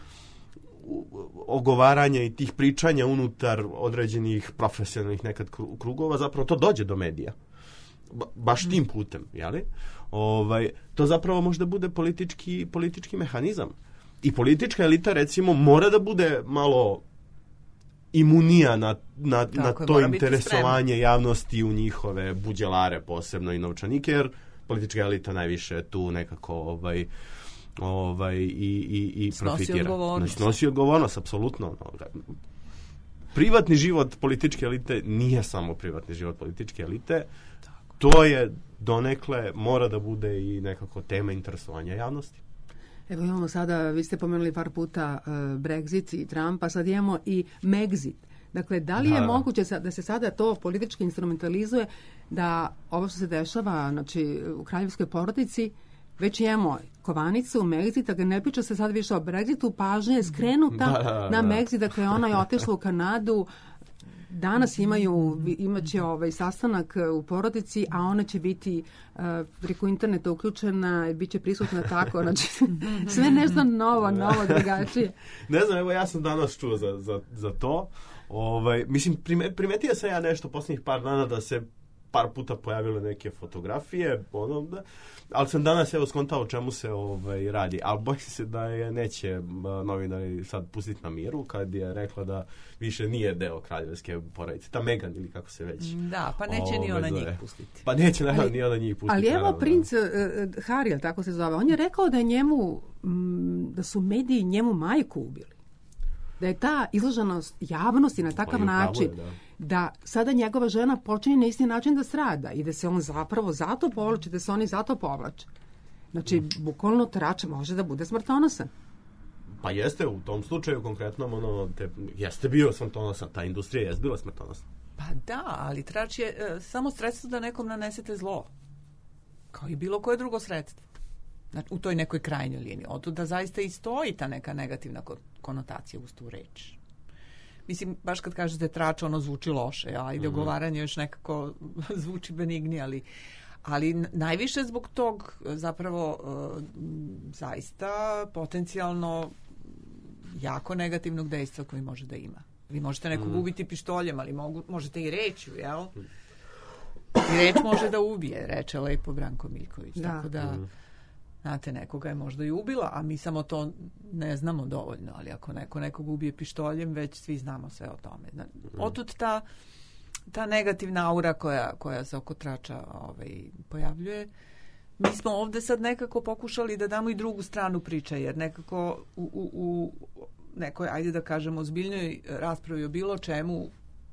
ogovaranja i tih pričanja unutar određenih profesionalnih nekad krugova, zapravo to dođe do medija. Ba, baš tim putem, jeli? Ovaj, to zapravo može da bude politički, politički mehanizam. I politička elita, recimo, mora da bude malo imunija na, na, na to interesovanje javnosti u njihove buđelare, posebno i novčanike, jer politička elita najviše tu nekako ovaj, ovaj, i, i, i profitira. Snosi odgovornost. Snosi odgovornost, apsolutno. privatni život političke elite nije samo privatni život političke elite. To je donekle mora da bude i nekako tema interesovanja javnosti. Evo imamo sada, vi ste pomenuli par puta uh, Brexit i Trumpa, sad imamo i Megxit. Dakle, da li je Da. moguće sa- da se sada to politički instrumentalizuje, da ovo što se dešava, znači, u kraljevskoj porodici, već imamo kovanicu, Megxit, dakle ne priča se sad više o Brexitu, pažnja je skrenuta Da, da, na da. Megxit, dakle ona je otišla u Kanadu, danas imaju, imaće ovaj sastanak u porodici, a ona će biti uh, preko interneta uključena i bit će prisutna tako, znači sve nešto novo, novo, drugačije. Ne znam, evo ja sam danas čuo za, za, za to. Ovaj, mislim, prime, primetio sam ja nešto posljednjih par dana da se par puta pojavile neke fotografije, ono, da, ali sam danas evo skontao o čemu se ovaj, radi. Ali bojim se da je neće a, novinari sad pustiti na miru kad je rekla da više nije deo kraljevske porodice. Ta Meghan ili kako se već. Da, pa neće ni ovaj, ona zove. njih pustiti. Pa neće naravno Ali- ni ona njih pustiti. Ali evo naravno. princ uh, Harry, jel tako se zove, on je rekao da je njemu, mm, da su mediji njemu majku ubili. Da je ta izloženost javnosti na takav Pa i upravo je, način, da. da sada njegova žena počinje na isti način da strada i da se on zapravo zato povlači, da se oni zato povlače. Znači, bukvalno trač može da bude smrtonosan. Pa jeste, u tom slučaju konkretnom, ono, te, jeste bio smrtonosan, ta industrija jeste bila smrtonosna. Pa da, ali trač je e, samo sredstvo da nekom nanesete zlo. Kao i bilo koje drugo sredstvo. Znači, u toj nekoj krajnjoj liniji. Otud da zaista i stoji ta neka negativna ko- konotacija uz tu reč. Mislim, baš kad kažete trač, ono zvuči loše, a i dogovaranje još nekako zvuči benigni, ali, ali n- najviše zbog tog zapravo e, zaista potencijalno jako negativnog dejstva koji može da ima. Vi možete nekog ubiti pištoljem, ali mogu, možete i reću, jel? I reč može da ubije, reče lepo Branko Miljković. Da. Tako da, znate, nekoga je možda i ubila, a mi samo to ne znamo dovoljno, ali ako neko nekog ubije pištoljem, već svi znamo sve o tome. Zna- Otud ta, ta negativna aura koja, koja se oko trača ovaj, pojavljuje. Mi smo ovde sad nekako pokušali da damo i drugu stranu priče, jer nekako u, u, u nekoj, ajde da kažemo, ozbiljnoj raspravi o bilo čemu,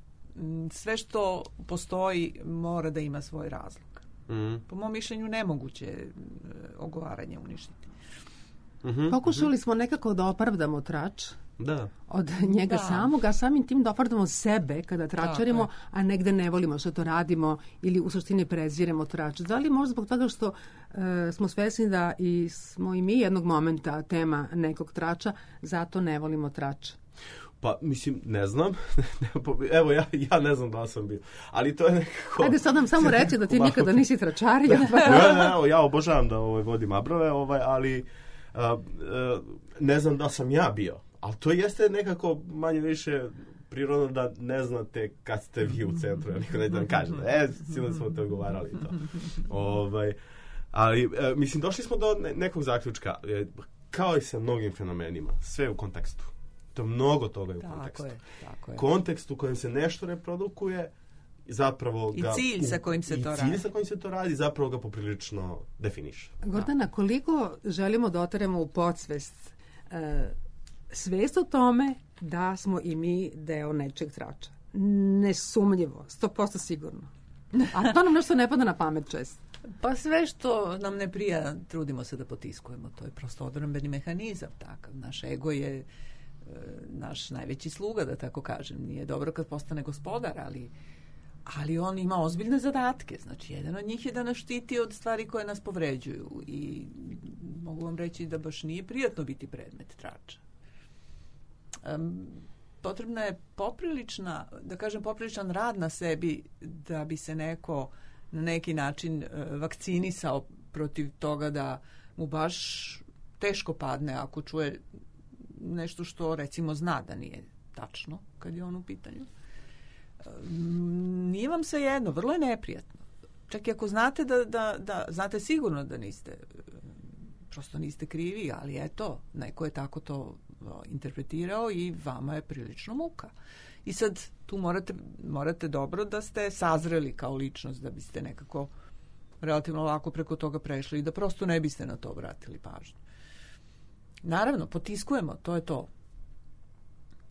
m, sve što postoji mora da ima svoj razlog. Mm. Po mom mišljenju nemoguće je e, ogovaranje uništiti. Mhm. Pokušali smo nekako da opravdamo trač Da. od njega Da. samog, a samim tim da opravdamo sebe kada tračarimo, Tako a negde ne volimo što to radimo ili u suštini preziremo trač. Da li možda zbog toga što e, smo svesni da i smo i mi jednog momenta tema nekog trača, zato ne volimo trač? Pa, mislim, ne znam. Evo, ja, ja ne znam da li sam bio. Ali to je nekako... Ajde sad nam samo reći da ti Malo- nikada nisi tračario. ne, ne, evo, ja obožavam da ovaj, vodim abrove, ovaj, ali a, a, ne znam da sam ja bio. Ali to jeste nekako manje više prirodno da ne znate kad ste vi u centru, ja niko neće da vam kaže. E, silno smo te ogovarali to. Ovaj, ali, e, mislim, došli smo do ne- nekog zaključka. E, kao i sa mnogim fenomenima, sve je u kontekstu. To je mnogo toga je u Tako kontekstu. je, tako je. Kontekst u kojem se nešto reprodukuje, zapravo I ga... cilj sa kojim se i to cilj radi. sa kojim se to radi, zapravo ga poprilično definiše. Gordana, koliko želimo da oteremo u podsvest e, svest o tome da smo i mi deo nečeg trača? Nesumnjivo, sto posto sigurno. A to nam nešto ne pada na pamet često. Pa sve što nam ne prija, trudimo se da potiskujemo. To je prosto odbrambeni mehanizam takav. Naš ego je e, naš najveći sluga, da tako kažem. Nije dobro kad postane gospodar, ali, ali on ima ozbiljne zadatke. Znači, jedan od njih je da nas štiti od stvari koje nas povređuju. I mogu vam reći da baš nije prijatno biti predmet trača. Um, potrebna je poprilična, da kažem, popriličan rad na sebi da bi se neko na neki način e, vakcinisao protiv toga da mu baš teško padne ako čuje nešto što recimo zna da nije tačno kad je on u pitanju. E, nije vam sve jedno, vrlo je neprijatno. Čak i ako znate da, da, da znate sigurno da niste e, prosto niste krivi, ali eto, neko je tako to o, interpretirao i vama je prilično muka. I sad tu morate, morate dobro da ste sazreli kao ličnost da biste nekako relativno lako preko toga prešli i da prosto ne biste na to obratili pažnju. Naravno, potiskujemo, to je to.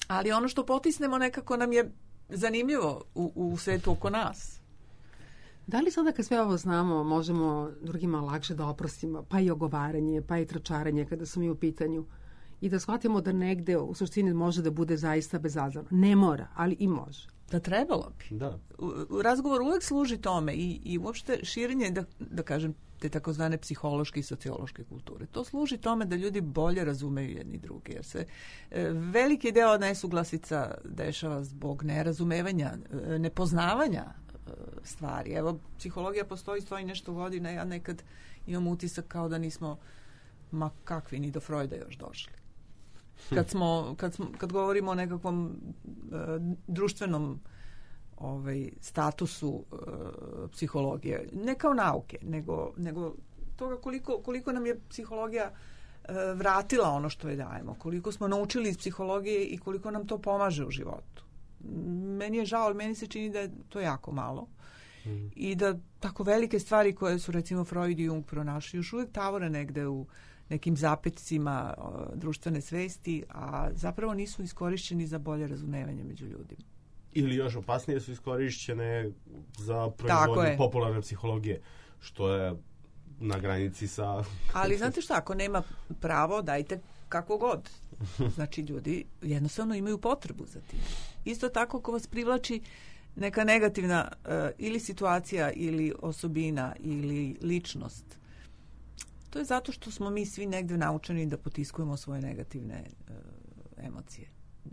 Ali ono što potisnemo nekako nam je zanimljivo u, u svetu oko nas. Da li sada kad sve ovo znamo možemo drugima lakše da oprostimo, pa i ogovaranje, pa i tračaranje kada su mi u pitanju i da shvatimo da negde u suštini može da bude zaista bezazleno. Ne mora, ali i može. Da trebalo bi. Da. U, u razgovor uvek služi tome i, i uopšte širenje, da, da kažem, te takozvane psihološke i sociološke kulture. To služi tome da ljudi bolje razumeju jedni drugi, jer se e, veliki deo nesuglasica dešava zbog nerazumevanja, e, nepoznavanja e, stvari. Evo, psihologija postoji, stoji nešto godina, ja nekad imam utisak kao da nismo ma kakvi ni do Freuda još došli. Kad smo, kad smo, kad govorimo o nekakvom e, društvenom ovaj statusu e, psihologije, ne kao nauke, nego, nego toga koliko, koliko nam je psihologija e, vratila ono što je dajemo, koliko smo naučili iz psihologije i koliko nam to pomaže u životu. Meni je žao, ali meni se čini da je to jako malo. Mm. I da tako velike stvari koje su recimo Freud i Jung pronašli još uvijek tavore negde u nekim zapetcima o, društvene svesti, a zapravo nisu iskorišćeni za bolje razumevanje među ljudima. Ili još opasnije su iskorišćene za proizvodnju popularne psihologije, što je na granici sa... Ali znate šta, ako nema pravo, dajte kako god. Znači, ljudi jednostavno imaju potrebu za tim. Isto tako, ako vas privlači neka negativna uh, ili situacija, ili osobina, ili ličnost, to je zato što smo mi svi negde naučeni da potiskujemo svoje negativne uh, emocije.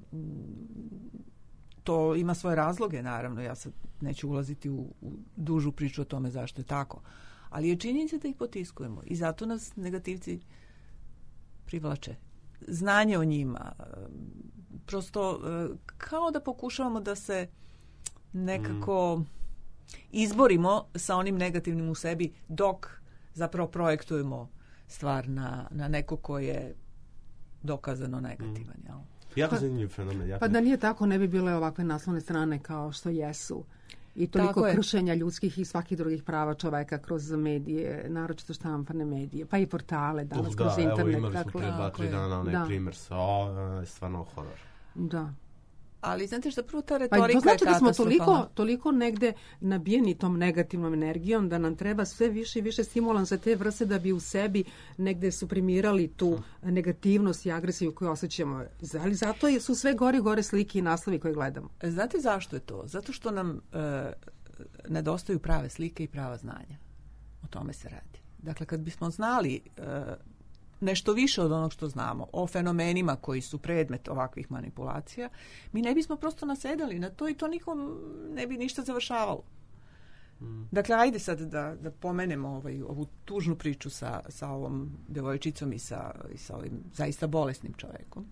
To ima svoje razloge, naravno, ja sad neću ulaziti u, u dužu priču o tome zašto je tako, ali je činjenica da ih potiskujemo i zato nas negativci privlače. Znanje o njima, prosto kao da pokušavamo da se nekako mm. izborimo sa onim negativnim u sebi dok zapravo projektujemo stvar na, na neko ko je dokazano negativan, mm. jel? Jako zanimljiv fenomen. Jako pa da nije tako, ne bi bile ovakve naslovne strane kao što jesu. I toliko kršenja ljudskih i svakih drugih prava čoveka kroz medije, naročito štampane medije, pa i portale, danas uh, kroz da, internet. Evo imali smo dakle, pre dva, tri dana onaj da. primjer sa, o, je stvarno horor. Da. Ali znate što, prvo ta retorika pa to znači je da smo katastrofalna. toliko, toliko negde nabijeni tom negativnom energijom da nam treba sve više i više stimulansa te vrste da bi u sebi negde suprimirali tu negativnost i agresiju koju osjećamo. Ali zato su sve gore i gore slike i naslovi koje gledamo. Znate zašto je to? Zato što nam e, nedostaju prave slike i prava znanja. O tome se radi. Dakle, kad bismo znali e, nešto više od onog što znamo o fenomenima koji su predmet ovakvih manipulacija, mi ne bismo prosto nasedali na to i to nikom ne bi ništa završavalo. Mm. Dakle, ajde sad da, da pomenemo ovaj, ovu tužnu priču sa, sa ovom devojčicom i sa, i sa ovim zaista bolesnim čovekom.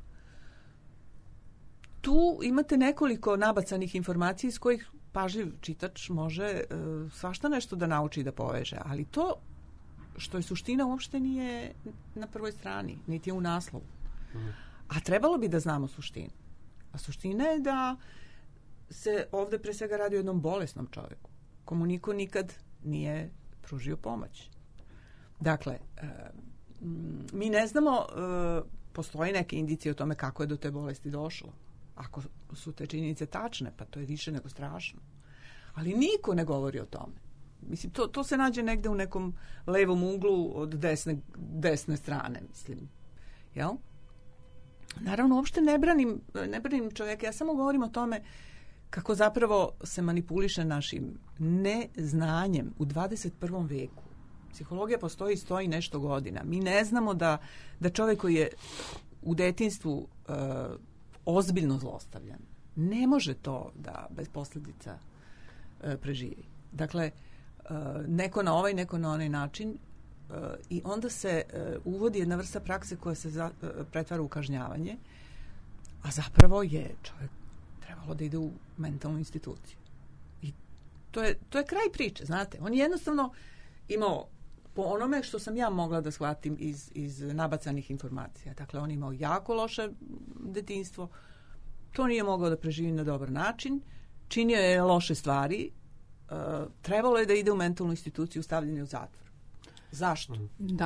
Tu imate nekoliko nabacanih informacija iz kojih pažljiv čitač može uh, svašta nešto da nauči i da poveže, ali to što je suština uopšte nije na prvoj strani, niti je u naslovu. Mm. A trebalo bi da znamo suštinu. A suština je da se ovde pre svega radi o jednom bolesnom čoveku, komu niko nikad nije pružio pomoć. Dakle, e, mi ne znamo, e, postoji neke indicije o tome kako je do te bolesti došlo. Ako su te činjenice tačne, pa to je više nego strašno. Ali niko ne govori o tome. Mislim, to, to se nađe negde u nekom levom uglu od desne, desne strane, mislim. Jel? Naravno, uopšte ne branim, ne branim čovjeka, ja samo govorim o tome kako zapravo se manipuliše našim neznanjem u dvadeset prvom veku. Psihologija postoji i stoji nešto godina. Mi ne znamo da, da čovjek koji je u detinjstvu uh, ozbiljno zlostavljan, ne može to da bez posljedica uh, preživi. Dakle, Uh, neko na ovaj, neko na onaj način uh, i onda se uh, uvodi jedna vrsta prakse koja se za, uh, pretvara u kažnjavanje, a zapravo je čovjek trebalo da ide u mentalnu instituciju. I to je, to je kraj priče, znate. On je jednostavno imao, po onome što sam ja mogla da shvatim iz, iz nabacanih informacija, dakle, on je imao jako loše detinjstvo, to nije mogao da preživi na dobar način, činio je loše stvari. Uh, trebalo je da ide u mentalnu instituciju, stavljanje u zatvor. Zašto? Da.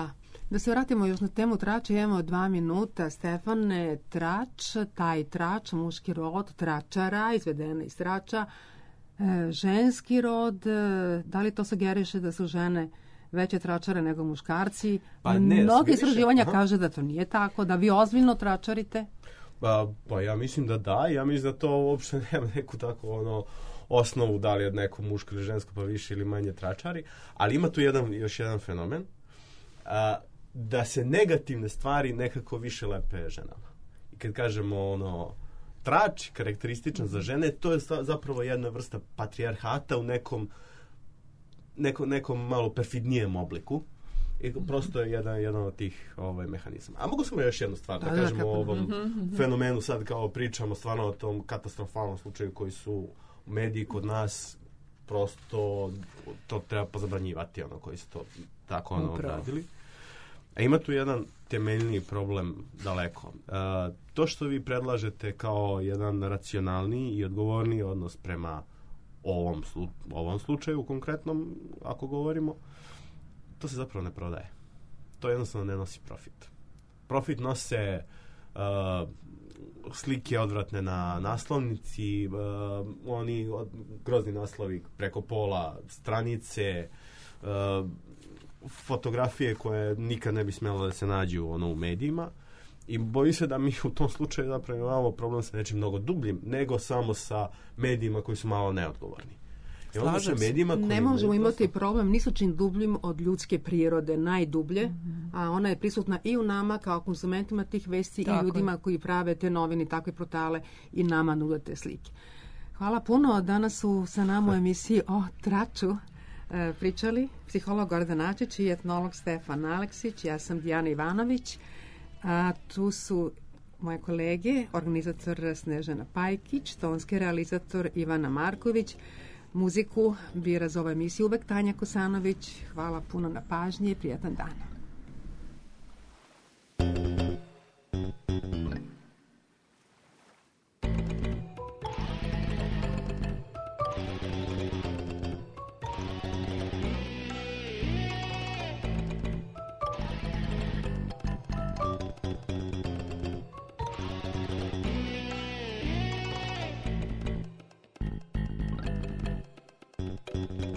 Da se vratimo još na temu trača, imamo dva minuta. Stefane, trač, taj trač, muški rod, tračara, izvedena iz trača, e, ženski rod, e, da li to sugeriše da su žene veće tračare nego muškarci? Pa ne, mnogi više, istraživanja aha. kaže da to nije tako, da vi ozbiljno tračarite. Pa, pa ja mislim da da, ja mislim da to uopšte nema neku tako ono osnovu da li je neko muško ili žensko pa više ili manje tračari, ali ima tu jedan, još jedan fenomen, a, da se negativne stvari nekako više lepe ženama. I kad kažemo ono trač, karakterističan za žene, to je zapravo jedna vrsta patrijarhata u nekom neko, nekom malo perfidnijem obliku. I prosto je jedan, jedan od tih ovaj, mehanizama. A mogu samo još jednu stvar da, da kažemo o ovom mm-hmm. fenomenu, sad kao pričamo stvarno o tom katastrofalnom slučaju koji su u mediji kod nas, prosto to treba pozabranjivati, ono koji su to tako ono odradili. A ima tu jedan temeljni problem daleko. Uh, to što vi predlažete kao jedan racionalni i odgovorni odnos prema ovom, slu, ovom slučaju konkretnom, ako govorimo, to se zapravo ne prodaje. To jednostavno ne nosi profit. Profit nose uh, slike odvratne na naslovnici, uh, oni od, grozni naslovi preko pola stranice, uh, fotografije koje nikad ne bi smjelo da se nađu ono, u medijima. I boji se da mi u tom slučaju zapravo imamo problem sa nečim mnogo dubljim, nego samo sa medijima koji su malo neodgovorni. Slažem se. Ne možemo imati prosto... problem ni sa čim dubljim od ljudske prirode, najdublje, mm-hmm. a ona je prisutna i u nama kao konzumentima tih vesti tako i ljudima je. Koji prave te novine, takve portale i nama nude te slike. Hvala puno. Danas su sa nama u emisiji o traču e, pričali psiholog Gordan Ačić i etnolog Stefan Aleksić. Ja sam Dijana Ivanović. A tu su moje kolege, organizator Snežana Pajkić, tonski realizator Ivana Marković. Muziku bira za ovu emisiju uvek Tanja Kosanović. Hvala puno na pažnji i prijatan dan. Thank you.